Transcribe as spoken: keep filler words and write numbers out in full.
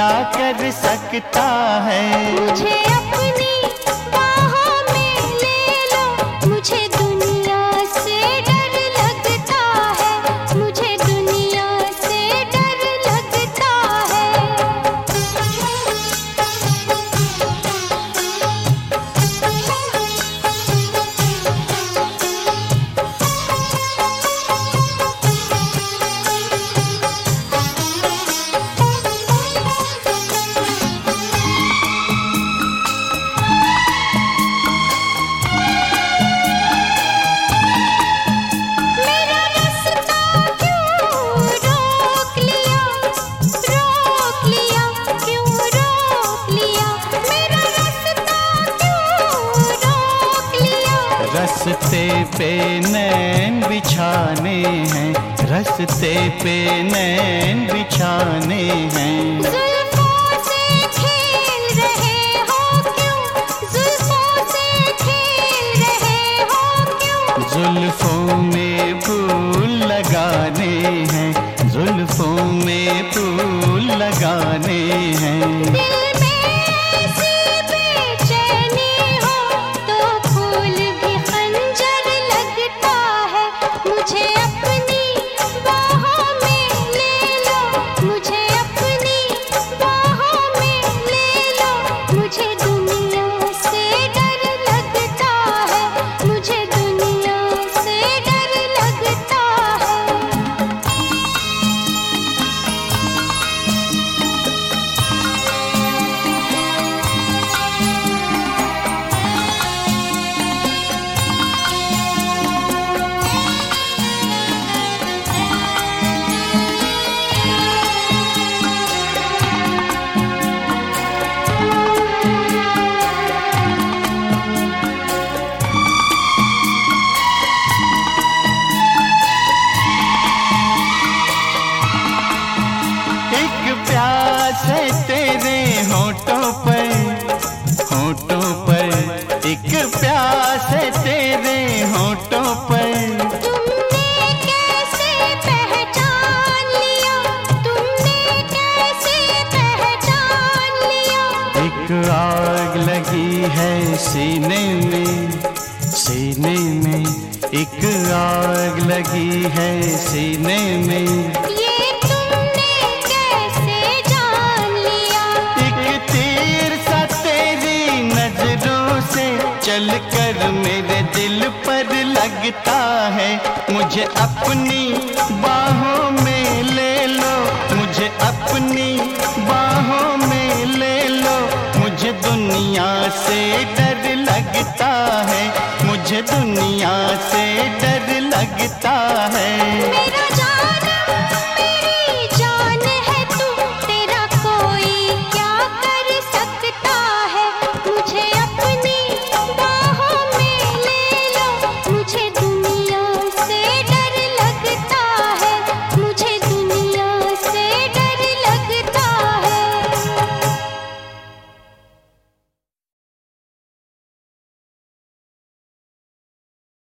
कर सकता है। मुझे अपनी बाहों में ले लो, मुझे दुनिया से डर लगता है, मुझे दुनिया से डर लगता है। रस्ते पे नैन बिछाने हैं, रस्ते पे नैन बिछाने हैं। जुल्फों से खेल रहे हो क्यों, जुल्फों से खेल रहे हो क्यों। जुल्फों में फूल लगाने हैं, जुल्फों में फूल लगाने हैं। दिल में ऐसी बेचैनी हो तो फूल भी खंजर लगता है। मुझे अपनी बाहों में ले लो, मुझे अपनी बाहों में ले लो, मुझे दुनिया से डर लगता है, मुझे दुनिया से डर लगता है। प्यास है तेरे होठों पर, होठों पर एक प्यास है तेरे होठों पर। तुमने कैसे पहचान लिया, तुमने कैसे पहचान लिया। एक आग लगी है सीने में, सीने में एक आग लगी है सीने में। चल कर मेरे दिल पर लगता है, मुझे अपनी बाहों में ले लो, मुझे अपनी बाहों में ले लो। मुझे दुनिया से डर लगता है, मुझे दुनिया से डर लगता है।